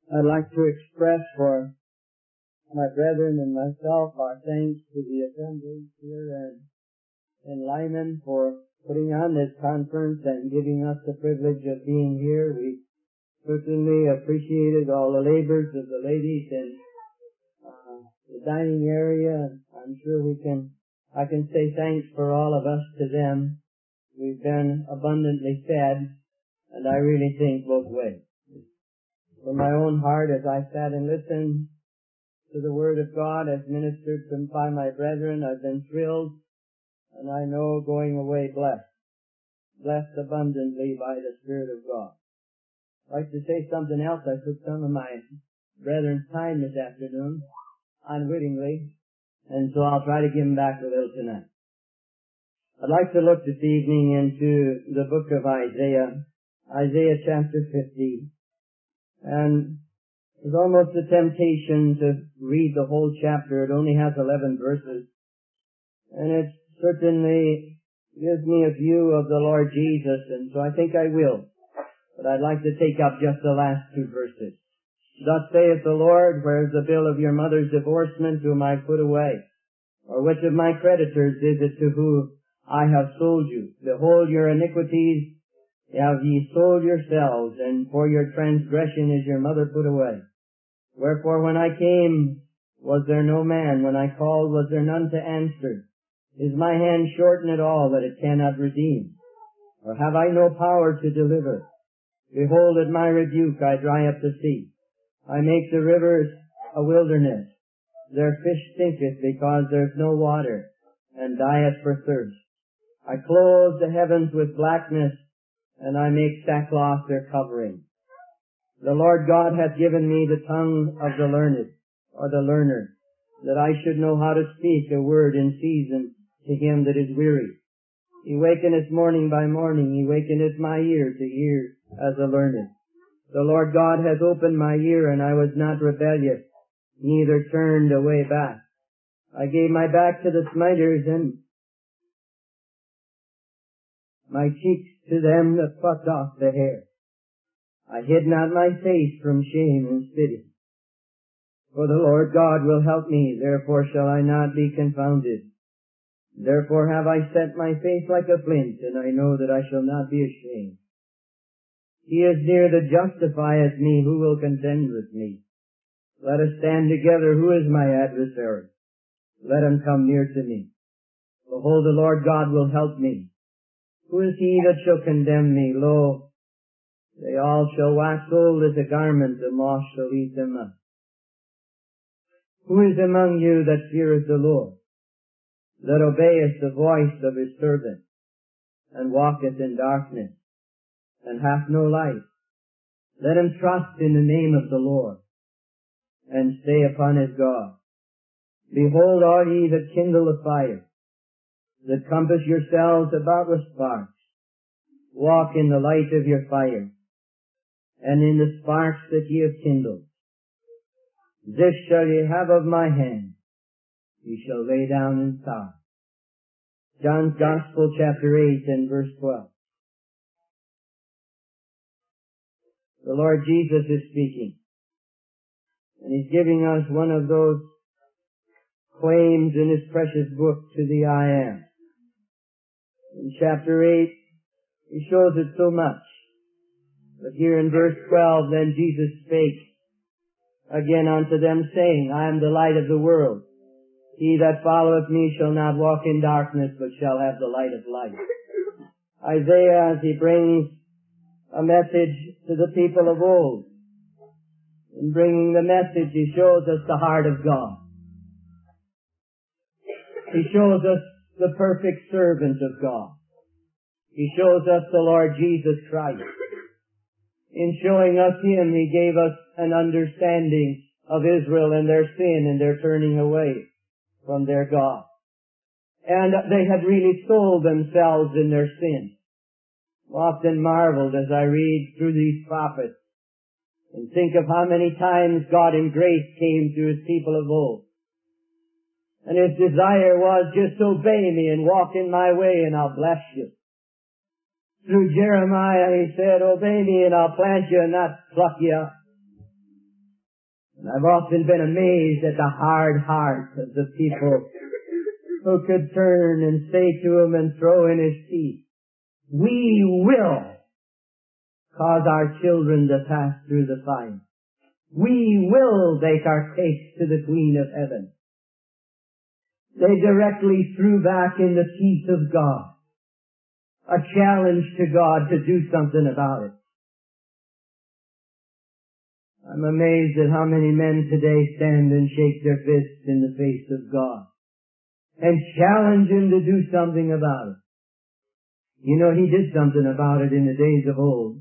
I'd like to express for my brethren and myself our thanks to the assembly here in Lyman for putting on this conference and giving us the privilege of being here. We certainly appreciated all the labors of the ladies in the dining area. I'm sure I can say thanks for all of us to them. We've been abundantly fed, and I really think both ways. From my own heart, as I sat and listened to the Word of God as ministered by my brethren, I've been thrilled, and I know going away blessed abundantly by the Spirit of God. I'd like to say something else. I took some of my brethren's time this afternoon, unwittingly, and so I'll try to give them back a little tonight. I'd like to look this evening into the book of Isaiah chapter 50. And it's almost a temptation to read the whole chapter. It only has 11 verses. And it certainly gives me a view of the Lord Jesus, and so I think I will. But I'd like to take up just the last 2 verses. Thus saith the Lord, where is the bill of your mother's divorcement, whom I put away? Or which of my creditors is it to whom I have sold you? Behold, your iniquities have ye sold yourselves, and for your transgression is your mother put away. Wherefore when I came, was there no man? When I called, was there none to answer? Is my hand shortened at all, that it cannot redeem? Or have I no power to deliver? Behold, at my rebuke I dry up the sea. I make the rivers a wilderness. Their fish stinketh, because there's no water, and dieth for thirst. I clothe the heavens with blackness, and I make sackcloth their covering. The Lord God hath given me the tongue of the learned, or the learner, that I should know how to speak a word in season to him that is weary. He wakeneth morning by morning, he wakeneth my ear to hear as a learned. The Lord God hath opened my ear, and I was not rebellious, neither turned away back. I gave my back to the smiters, and my cheeks to them that plucked off the hair. I hid not my face from shame and spitting. For the Lord God will help me, therefore shall I not be confounded. Therefore have I set my face like a flint, and I know that I shall not be ashamed. He is near that justifieth me, who will contend with me? Let us stand together, who is my adversary? Let him come near to me. Behold, the Lord God will help me. Who is he that shall condemn me? Lo, they all shall wax old as a garment, and moth shall eat them up. Who is among you that feareth the Lord, that obeyeth the voice of his servant, and walketh in darkness, and hath no light? Let him trust in the name of the Lord, and stay upon his God. Behold, all ye that kindle a fire, that compass yourselves about with sparks, walk in the light of your fire, and in the sparks that ye have kindled. This shall ye have of my hand, ye shall lay down in sorrow. John's Gospel, chapter 8 and verse 12. The Lord Jesus is speaking, and he's giving us one of those claims in his precious book to the I Am. In chapter 8, he shows it so much. But here in verse 12, then Jesus spake again unto them, saying, I am the light of the world. He that followeth me shall not walk in darkness, but shall have the light of life. Isaiah, as he brings a message to the people of old, in bringing the message, he shows us the heart of God. He shows us the perfect servant of God. He shows us the Lord Jesus Christ. In showing us him, he gave us an understanding of Israel and their sin and their turning away from their God. And they had really sold themselves in their sin. Often marveled as I read through these prophets and think of how many times God in grace came to his people of old. And his desire was, just obey me and walk in my way and I'll bless you. Through Jeremiah he said, obey me and I'll plant you and not pluck you up. And I've often been amazed at the hard heart of the people who could turn and say to him and throw in his teeth, "We will cause our children to pass through the fire. We will take our case to the Queen of Heaven." They directly threw back in the teeth of God a challenge to God to do something about it. I'm amazed at how many men today stand and shake their fists in the face of God and challenge Him to do something about it. You know, He did something about it in the days of old.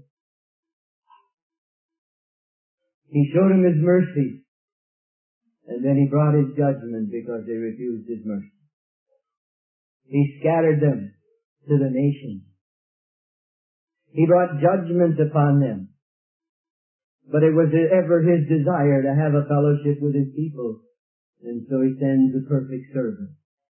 He showed them His mercy, and then He brought His judgment because they refused His mercy. He scattered them to the nations. He brought judgment upon them. But it was ever His desire to have a fellowship with His people, and so He sends a perfect servant.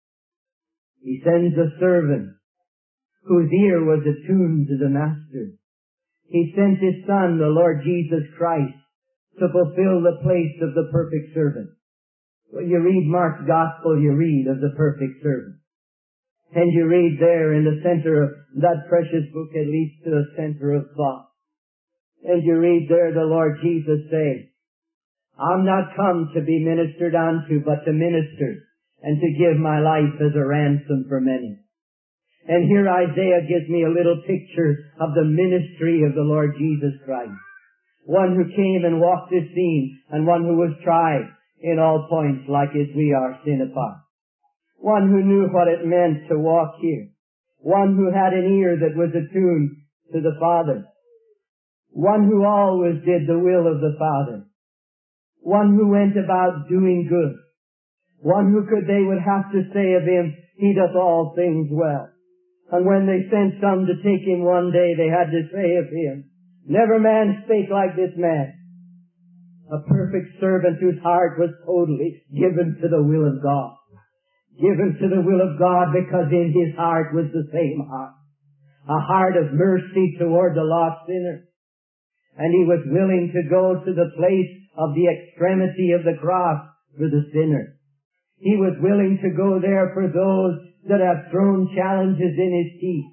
He sends a servant whose ear was attuned to the Master. He sent His Son, the Lord Jesus Christ, to fulfill the place of the perfect servant. When you read Mark's Gospel, you read of the perfect servant. And you read there in the center of that precious book, it leads to the center of thought. And you read there the Lord Jesus say, "I'm not come to be ministered unto, but to minister, and to give my life as a ransom for many." And here Isaiah gives me a little picture of the ministry of the Lord Jesus Christ. One who came and walked this scene, and one who was tried in all points like as we are, sin apart. One who knew what it meant to walk here. One who had an ear that was attuned to the Father. One who always did the will of the Father. One who went about doing good. One who they would have to say of Him, "He doth all things well." And when they sent some to take Him one day, they had to say of Him, "Never man spake like this man." A perfect servant whose heart was totally given to the will of God. Given to the will of God because in His heart was the same heart. A heart of mercy toward the lost sinner. And He was willing to go to the place of the extremity of the cross for the sinner. He was willing to go there for those that have thrown challenges in His teeth.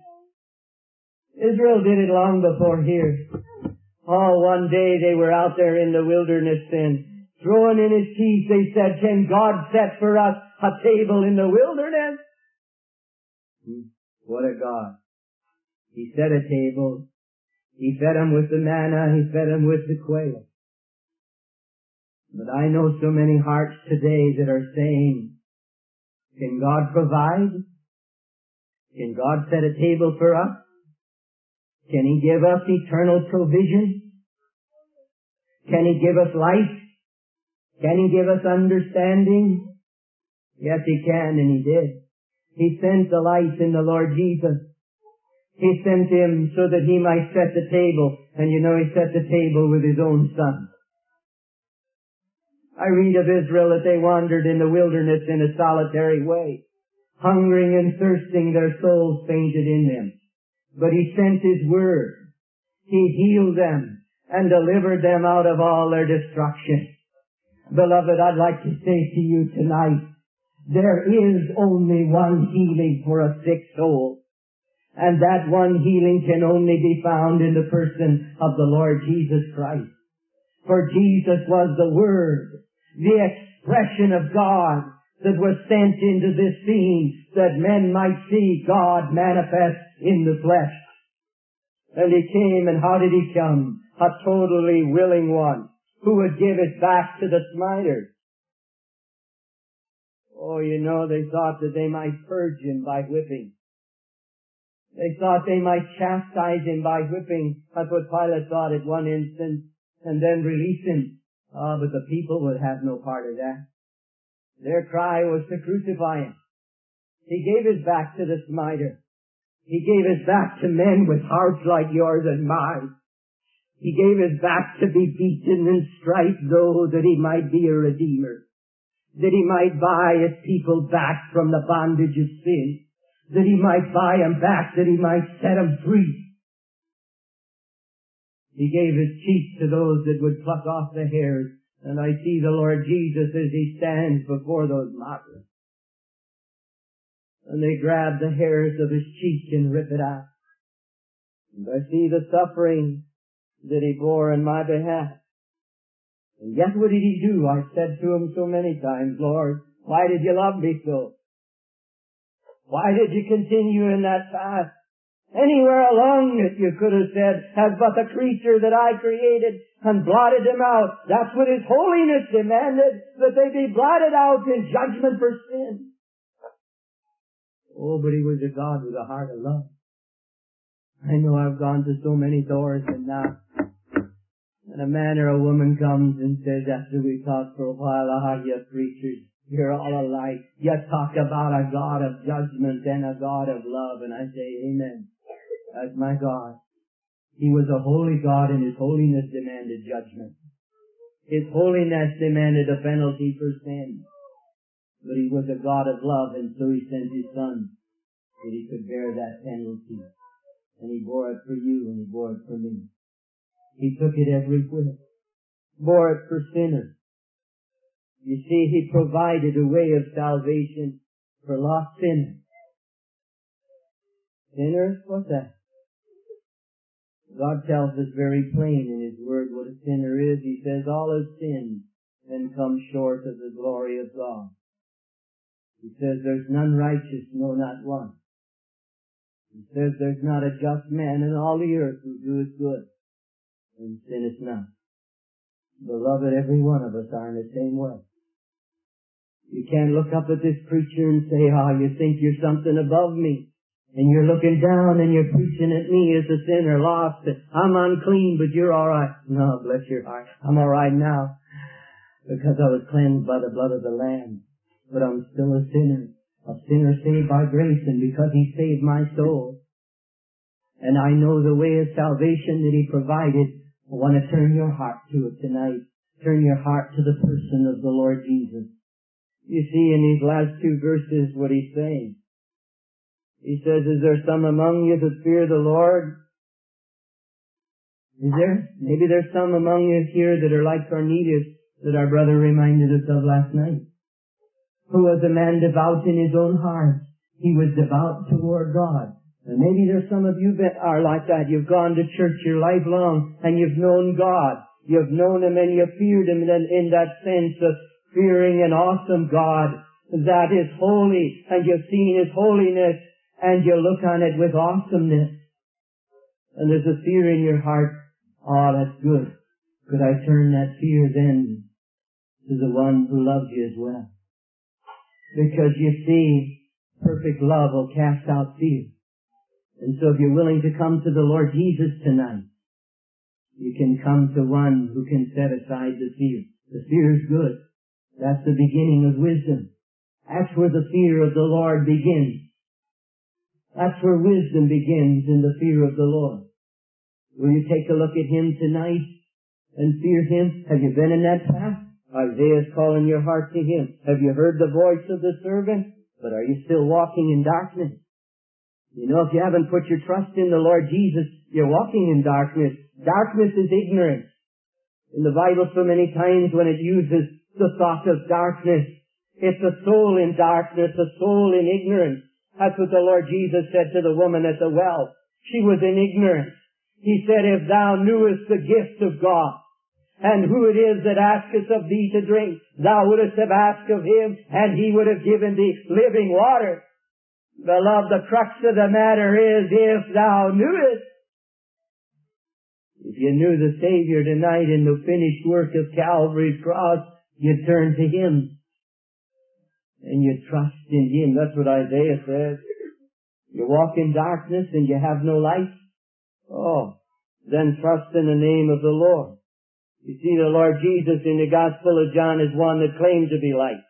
Israel did it long before here. Oh, one day they were out there in the wilderness and throwing in His teeth, they said, "Can God set for us a table in the wilderness?" What a God. He set a table. He fed them with the manna. He fed them with the quail. But I know so many hearts today that are saying, "Can God provide? Can God set a table for us? Can He give us eternal provision? Can He give us life? Can He give us understanding?" Yes, He can, and He did. He sent the light in the Lord Jesus. He sent Him so that He might set the table. And you know, He set the table with His own Son. I read of Israel that they wandered in the wilderness in a solitary way. Hungering and thirsting, their souls fainted in them. But He sent His Word. He healed them and delivered them out of all their destruction. Beloved, I'd like to say to you tonight, there is only one healing for a sick soul. And that one healing can only be found in the person of the Lord Jesus Christ. For Jesus was the Word, the expression of God that was sent into this scene that men might see God manifest in the flesh. And He came, and how did He come? A totally willing one who would give it back to the smiters. Oh, you know, they thought that they might purge Him by whipping. They thought they might chastise Him by whipping. That's what Pilate thought at one instant, and then release Him. But the people would have no part of that. Their cry was to crucify Him. He gave His back to the smiter. He gave His back to men with hearts like yours and mine. He gave His back to be beaten and striped, though, that He might be a redeemer. That He might buy His people back from the bondage of sin. That He might buy them back, that He might set them free. He gave His cheek to those that would pluck off the hairs And I see the Lord Jesus as He stands before those mockers. And they grab the hairs of His cheek and rip it out. And I see the suffering that He bore in my behalf. And yet what did He do? I said to Him so many times, Lord, why did You love me so? Why did You continue in that path? Anywhere along it, You could have said, as but a creature that I created and blotted them out. That's what His holiness demanded, that they be blotted out in judgment for sin. Oh, but He was a God with a heart of love. I know I've gone to so many doors and now, and a man or a woman comes and says, after we talk for a while, you preachers, you're all alike. You talk about a God of judgment and a God of love. And I say, amen. That's my God. He was a holy God, and His holiness demanded judgment. His holiness demanded a penalty for sin. But He was a God of love, and so He sent His Son that He could bear that penalty. And He bore it for you, and He bore it for me. He took it every whit. Bore it for sinners. You see, He provided a way of salvation for lost sinners. Sinners? What's that? God tells us very plain in His Word what a sinner is. He says, all have sinned and come short of the glory of God. He says, there's none righteous, no, not one. He says, there's not a just man in all the earth who doeth good and sinneth not. Beloved, every one of us are in the same way. You can't look up at this preacher and say, you think you're something above me. And you're looking down and you're preaching at me as a sinner lost. I'm unclean, but you're all right. No, bless your heart. I'm all right now because I was cleansed by the blood of the Lamb. But I'm still a sinner saved by grace, and because He saved my soul. And I know the way of salvation that He provided. I want to turn your heart to it tonight. Turn your heart to the person of the Lord Jesus. You see in these last two verses what He's saying. He says, is there some among you that fear the Lord? Is there? Maybe there's some among you here that are like Cornelius that our brother reminded us of last night. Who was a man devout in his own heart. He was devout toward God. And maybe there's some of you that are like that. You've gone to church your life long and you've known God. You've known Him and you've feared Him in that sense of fearing an awesome God that is holy, and you've seen His holiness and you look on it with awesomeness. And there's a fear in your heart. Oh, that's good. Could I turn that fear then to the one who loves you as well? Because you see, perfect love will cast out fear. And so if you're willing to come to the Lord Jesus tonight, you can come to one who can set aside the fear. The fear is good. That's the beginning of wisdom. That's where the fear of the Lord begins. That's where wisdom begins, in the fear of the Lord. Will you take a look at Him tonight and fear Him? Have you been in that path? Isaiah's calling your heart to Him. Have you heard the voice of the servant? But are you still walking in darkness? You know, if you haven't put your trust in the Lord Jesus, you're walking in darkness. Darkness is ignorance. In the Bible, so many times when it uses the thought of darkness, it's a soul in darkness, a soul in ignorance. That's what the Lord Jesus said to the woman at the well. She was in ignorance. He said, if thou knewest the gift of God, and who it is that asketh of thee to drink, thou wouldest have asked of Him, and He would have given thee living water. Beloved, the crux of the matter is, if thou knewest. If you knew the Savior tonight in the finished work of Calvary's cross, you'd turn to Him. And you trust in Him. That's what Isaiah says. You walk in darkness and you have no light. Oh, then trust in the name of the Lord. You see, the Lord Jesus in the Gospel of John is one that claimed to be light.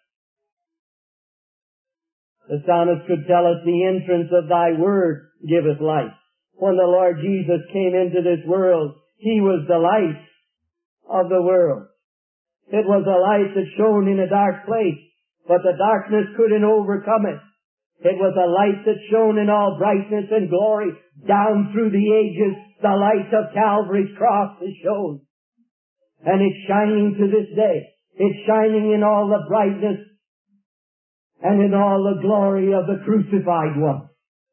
The psalmist could tell us, the entrance of Thy word giveth light. When the Lord Jesus came into this world, He was the light of the world. It was a light that shone in a dark place, but the darkness couldn't overcome it. It was a light that shone in all brightness and glory down through the ages. The light of Calvary's cross has shone. And it's shining to this day. It's shining in all the brightness and in all the glory of the crucified one.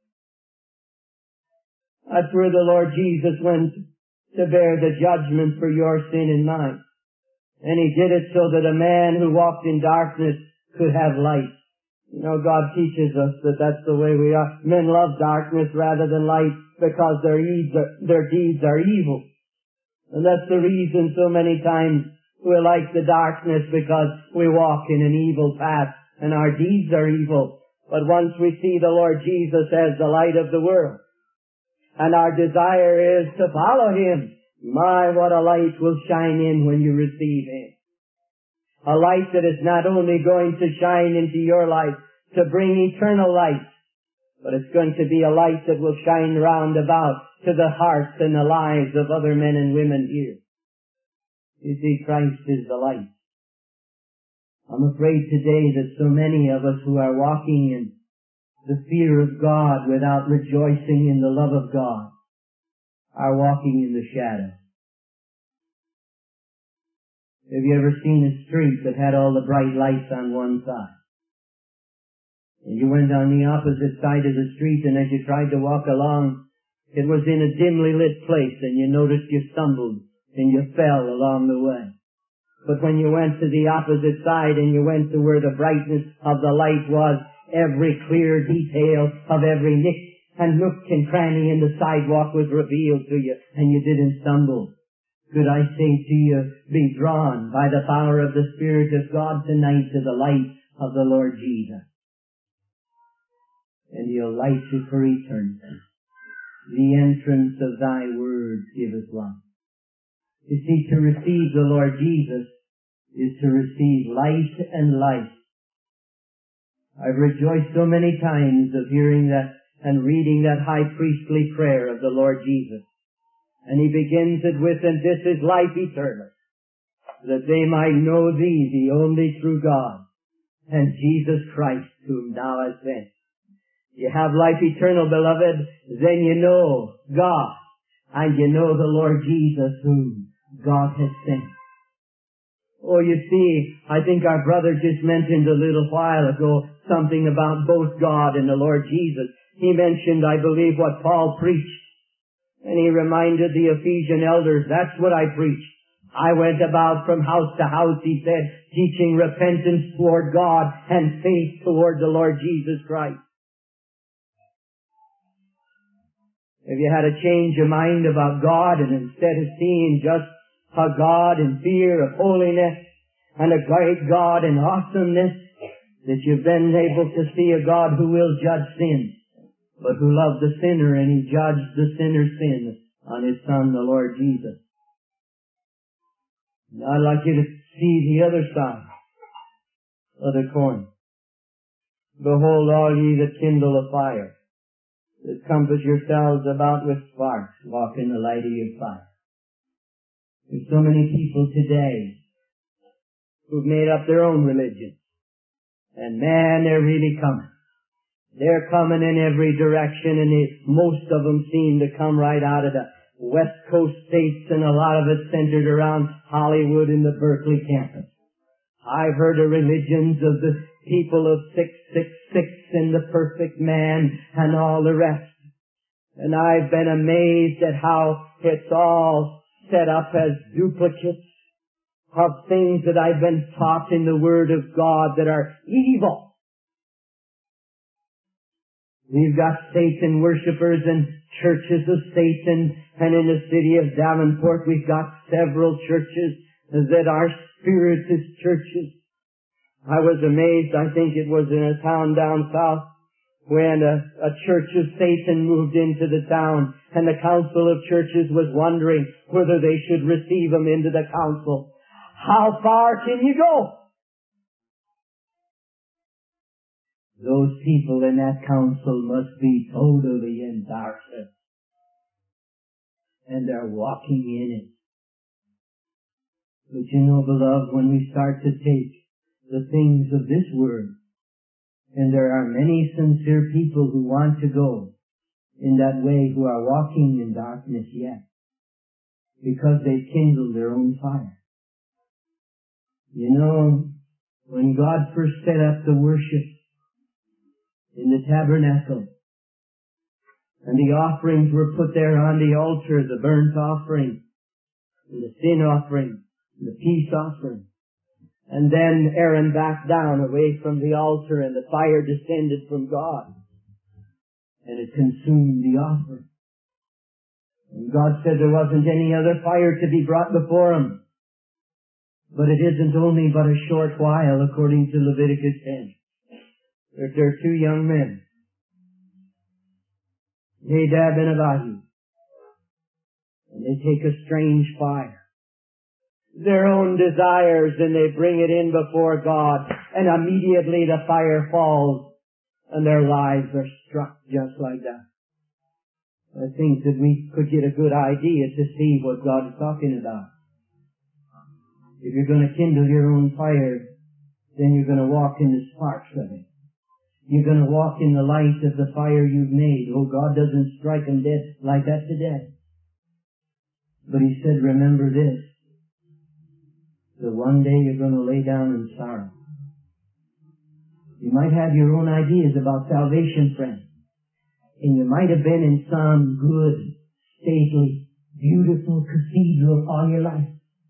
That's where the Lord Jesus went to bear the judgment for your sin and mine. And He did it so that a man who walked in darkness could have light. You know, God teaches us that that's the way we are. Men love darkness rather than light because their deeds are evil. And that's the reason so many times we like the darkness, because we walk in an evil path and our deeds are evil. But once we see the Lord Jesus as the light of the world, and our desire is to follow Him, my, what a light will shine in when you receive Him. A light that is not only going to shine into your life to bring eternal light, but it's going to be a light that will shine round about to the hearts and the lives of other men and women here. You see, Christ is the light. I'm afraid today that so many of us who are walking in the fear of God without rejoicing in the love of God are walking in the shadow. Have you ever seen a street that had all the bright lights on one side? And you went on the opposite side of the street, and as you tried to walk along, it was in a dimly lit place, and you noticed you stumbled and you fell along the way. But when you went to the opposite side and you went to where the brightness of the light was, every clear detail of every nick and nook and cranny in the sidewalk was revealed to you, and you didn't stumble. Could I say to you, be drawn by the power of the Spirit of God tonight to the light of the Lord Jesus. And He'll light you for eternity. The entrance of Thy word giveth light. You see, to receive the Lord Jesus is to receive light and life. I've rejoiced so many times of hearing that and reading that high priestly prayer of the Lord Jesus. And He begins it with, and this is life eternal, that they might know Thee, the only true God, and Jesus Christ, whom Thou hast sent. You have life eternal, beloved, then you know God, and you know the Lord Jesus, whom God has sent. Oh, you see, I think our brother just mentioned a little while ago something about both God and the Lord Jesus. He mentioned, I believe, what Paul preached. And he reminded the Ephesian elders, that's what I preached. I went about from house to house, he said, teaching repentance toward God and faith toward the Lord Jesus Christ. Have you had a change of mind about God, and instead of seeing just a God in fear of holiness and a great God in awesomeness, that you've been able to see a God who will judge sin, but who loved the sinner, and He judged the sinner's sin on His Son, the Lord Jesus. And I'd like you to see the other side of the coin. Behold, all ye that kindle a fire, that compass yourselves about with sparks, walk in the light of your fire. There's so many people today who've made up their own religion. And man, they're really coming. They're coming in every direction, and most of them seem to come right out of the West Coast states, and a lot of it centered around Hollywood and the Berkeley campus. I've heard of religions of the people of 666 and the perfect man and all the rest. And I've been amazed at how it's all set up as duplicates of things that I've been taught in the Word of God that are evil. We've got Satan worshippers and churches of Satan, and in the city of Davenport we've got several churches that are spiritist churches. I was amazed, I think it was in a town down south, when a church of Satan moved into the town, and the council of churches was wondering whether they should receive them into the council. How far can you go? Those people in that council must be totally in darkness. And they're walking in it. But you know, beloved, when we start to take the things of this world, and there are many sincere people who want to go in that way who are walking in darkness yet, because they've kindled their own fire. You know, when God first set up the worship in the tabernacle, and the offerings were put there on the altar, the burnt offering, and the sin offering, and the peace offering. And then Aaron backed down away from the altar, and the fire descended from God, and it consumed the offering. And God said there wasn't any other fire to be brought before him. But it isn't only but a short while, according to Leviticus 10. There are two young men, Nadab and Abihu, and they take a strange fire, their own desires, and they bring it in before God, and immediately the fire falls, and their lives are struck just like that. I think that we could get a good idea to see what God is talking about. If you're going to kindle your own fire, then you're going to walk in the sparks of it. You're going to walk in the light of the fire you've made. Oh, God doesn't strike them dead like that today. But He said, remember this, that one day you're going to lay down in sorrow. You might have your own ideas about salvation, friend. And you might have been in some good, stately, beautiful cathedral all your life.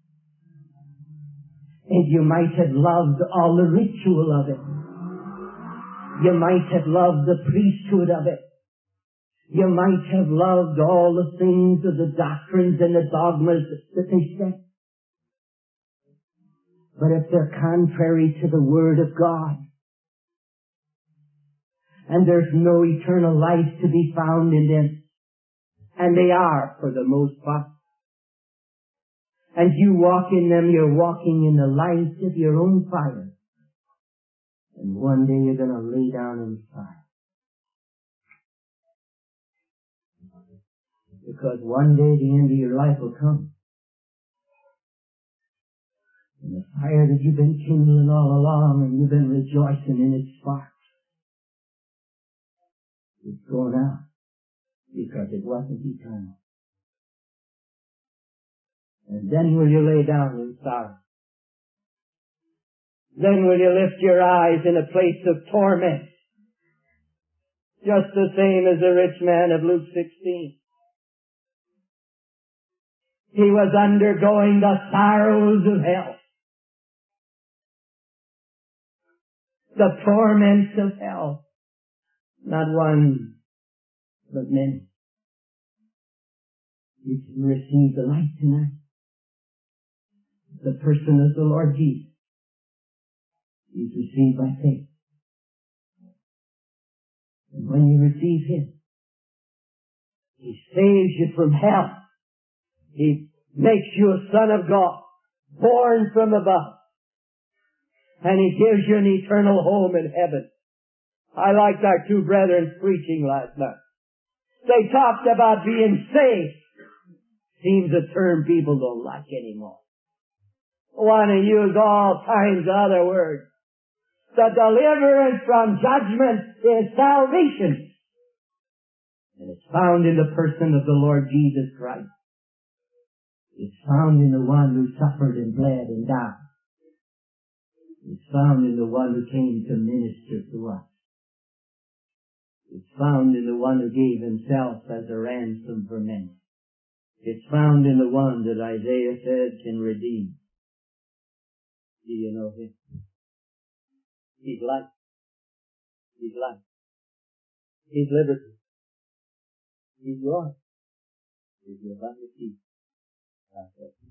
And you might have loved all the ritual of it. You might have loved the priesthood of it. You might have loved all the things of the doctrines and the dogmas that they set. But if they're contrary to the Word of God, and there's no eternal life to be found in them, and they are for the most part, and you walk in them, you're walking in the light of your own fire. And one day you're going to lay down in fire. Because one day the end of your life will come. And the fire that you've been kindling all along and you've been rejoicing in its sparks, it's going out because it wasn't eternal. And then will you lay down in sorrow? Then will you lift your eyes in a place of torment? Just the same as the rich man of Luke 16. He was undergoing the sorrows of hell. The torments of hell. Not one, but many. You can receive the light tonight. The person of the Lord Jesus is received by faith. And when you receive Him, He saves you from hell. He makes you a son of God, born from above. And He gives you an eternal home in heaven. I liked our two brethren preaching last night. They talked about being saved. Seems a term people don't like anymore. Want to use all kinds of other words. The deliverance from judgment is salvation. And it's found in the person of the Lord Jesus Christ. It's found in the one who suffered and bled and died. It's found in the one who came to minister to us. It's found in the one who gave Himself as a ransom for men. It's found in the one that Isaiah said can redeem. Do you know Him? He's life. He's life. He's liberty. He's yours. He's your abundant peace. That's it.